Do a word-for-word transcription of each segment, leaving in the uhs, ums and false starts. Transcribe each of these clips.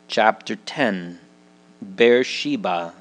Chapter ten. Beersheba.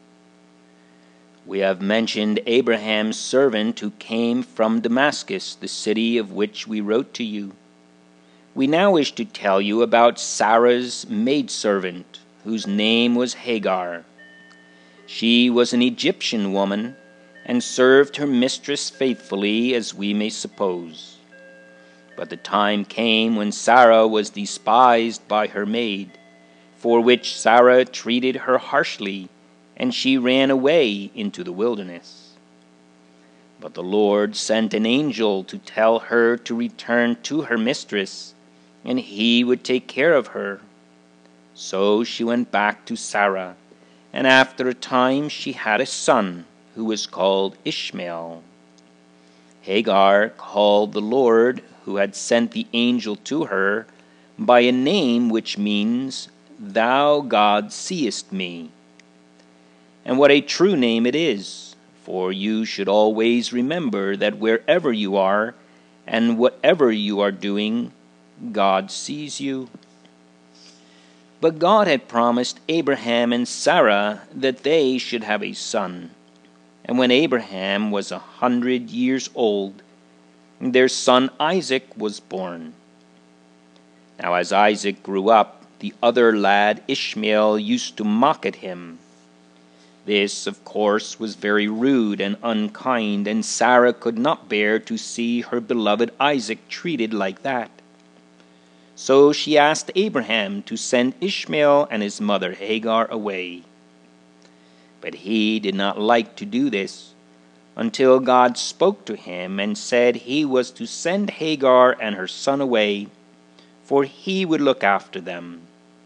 We have mentioned Abraham's servant who came from Damascus, the city of which we wrote to you. We now wish to tell you about Sarah's maidservant, whose name was Hagar. She was an Egyptian woman, and served her mistress faithfully, as we may suppose. But the time came when Sarah was despised by her maid, for which Sarah treated her harshly, and she ran away into the wilderness. But the Lord sent an angel to tell her to return to her mistress, and he would take care of her. So she went back to Sarah, and after a time she had a son, who was called Ishmael. Hagar called the Lord, who had sent the angel to her, by a name which means, "Thou, God, seest me." And what a true name it is, for you should always remember that wherever you are, and whatever you are doing, God sees you. But God had promised Abraham and Sarah that they should have a son. And when Abraham was a hundred years old, their son Isaac was born. Now as Isaac grew up, the other lad Ishmael used to mock at him. This, of course, was very rude and unkind, and Sarah could not bear to see her beloved Isaac treated like that. So she asked Abraham to send Ishmael and his mother Hagar away. But he did not like to do this, until God spoke to him and said he was to send Hagar and her son away, for he would look after them.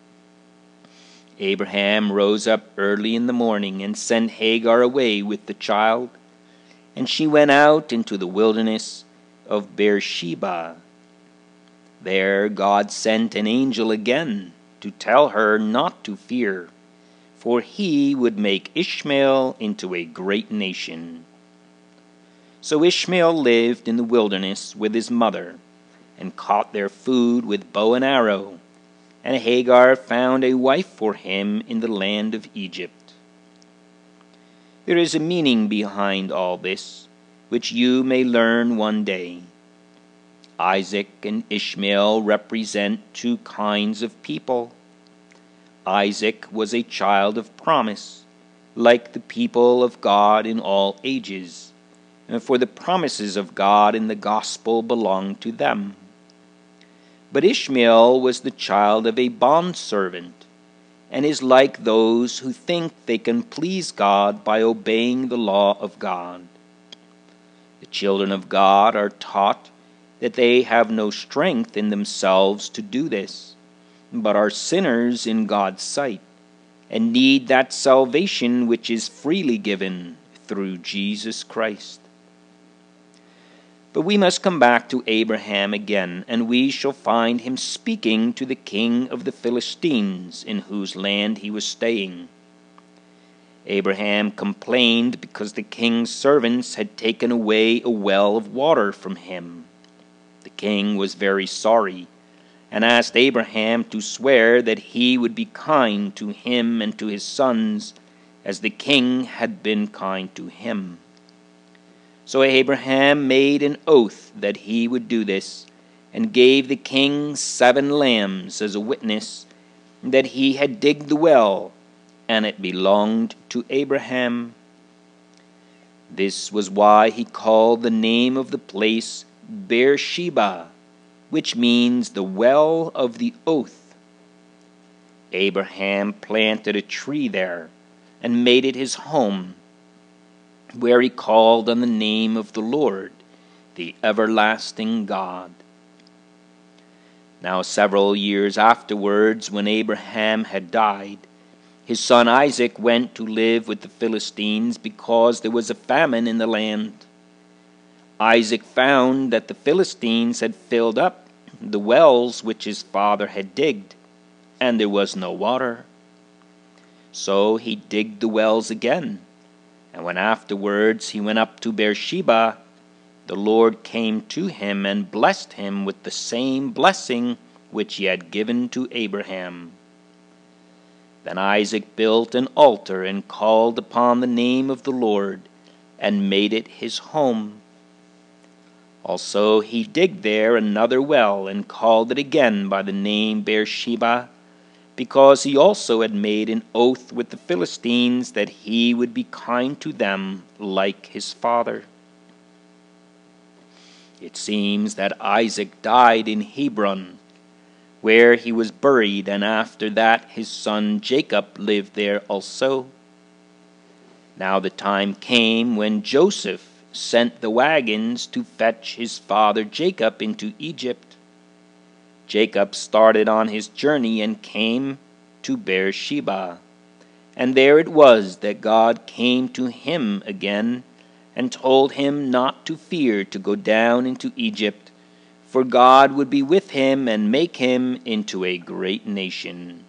Abraham rose up early in the morning and sent Hagar away with the child, and she went out into the wilderness of Beersheba. There God sent an angel again to tell her not to fear, for he would make Ishmael into a great nation. So Ishmael lived in the wilderness with his mother, and caught their food with bow and arrow, and Hagar found a wife for him in the land of Egypt. There is a meaning behind all this, which you may learn one day. Isaac and Ishmael represent two kinds of people. Isaac was a child of promise, like the people of God in all ages, and for the promises of God in the gospel belong to them. But Ishmael was the child of a bondservant, and is like those who think they can please God by obeying the law of God. The children of God are taught that they have no strength in themselves to do this, but are sinners in God's sight, and need that salvation which is freely given through Jesus Christ. But we must come back to Abraham again, and we shall find him speaking to the king of the Philistines, in whose land he was staying. Abraham complained because the king's servants had taken away a well of water from him. The king was very sorry, and asked Abraham to swear that he would be kind to him and to his sons, as the king had been kind to him. So Abraham made an oath that he would do this, and gave the king seven lambs as a witness that he had digged the well, and it belonged to Abraham. This was why he called the name of the place Beersheba, which means the well of the oath. Abraham planted a tree there, and made it his home, where he called on the name of the Lord, the everlasting God. Now several years afterwards, when Abraham had died, his son Isaac went to live with the Philistines, because there was a famine in the land. Isaac found that the Philistines had filled up the wells which his father had digged, and there was no water. So he digged the wells again, and when afterwards he went up to Beersheba, the Lord came to him and blessed him with the same blessing which he had given to Abraham. Then Isaac built an altar and called upon the name of the Lord, and made it his home. Also he digged there another well, and called it again by the name Beersheba, because he also had made an oath with the Philistines that he would be kind to them like his father. It seems that Isaac died in Hebron, where he was buried, and after that his son Jacob lived there also. Now the time came when Joseph sent the wagons to fetch his father Jacob into Egypt. Jacob started on his journey and came to Beersheba, and there it was that God came to him again and told him not to fear to go down into Egypt, for God would be with him and make him into a great nation.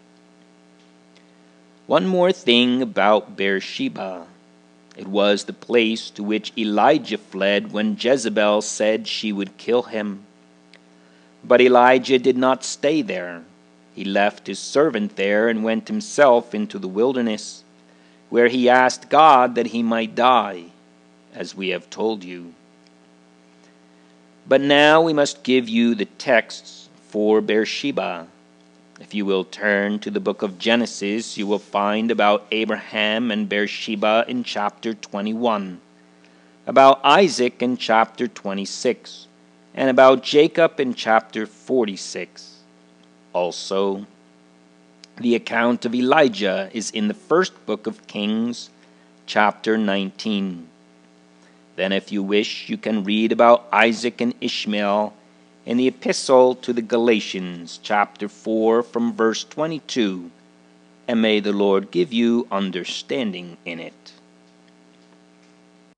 One more thing about Beersheba. It was the place to which Elijah fled when Jezebel said she would kill him. But Elijah did not stay there. He left his servant there and went himself into the wilderness, where he asked God that he might die, as we have told you. But now we must give you the texts for Beersheba. If you will turn to the book of Genesis, you will find about Abraham and Beersheba in chapter twenty-one, about Isaac in chapter twenty-six, and about Jacob in chapter forty-six. Also, the account of Elijah is in the first book of Kings, chapter nineteen. Then if you wish, you can read about Isaac and Ishmael in the epistle to the Galatians, chapter four, from verse twenty-two, and may the Lord give you understanding in it.